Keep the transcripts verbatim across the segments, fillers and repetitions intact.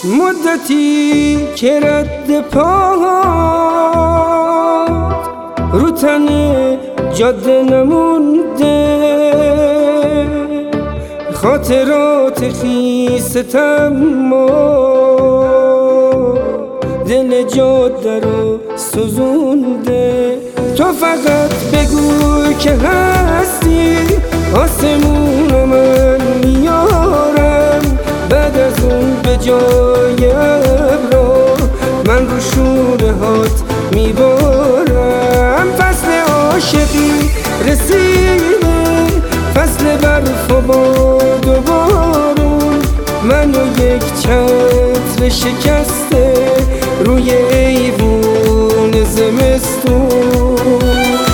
مدتی که رد پاهات رو تن جاده نمونده، خاطرات خیستم ما دل جاده رو سوزونده. تو فقط بگو که هستی، آسمون رو من میارم، بعد از اون به جای ابرا من رو شونه هات میبارم. فصل عاشقی رسیده، فصل برف و باد و بارون، من و یک چتر شکسته روی ایوون زمستون.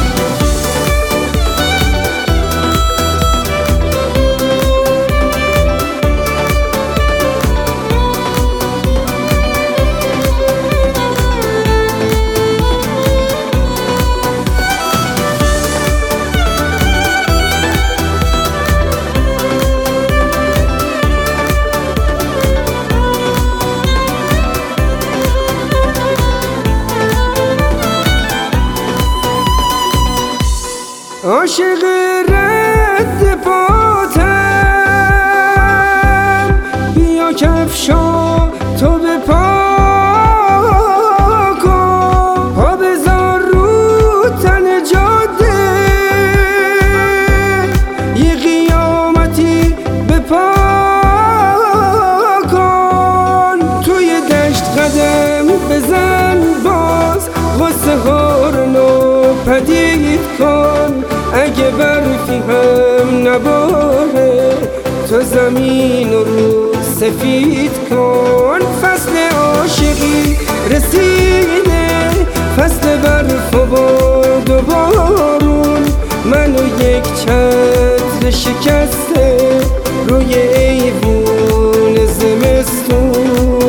عاشق رد پاتم، بیا کفشا تو به پا کن، پا بذار رو تن جاده، یه قیامتی به پا کن. توی دشت قدم بزن باز، غصه ها رو ناپدید کن، اگه برفی هم نباره تو زمین رو سفید کن. فصل عاشقی رسیده، فصل برف و باد و بارون، من و یک چتر شکسته روی ایوون زمستون.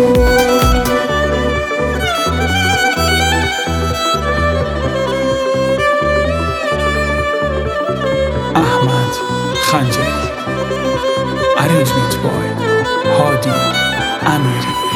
احمد خنجری. Arrangement by هادی امیری.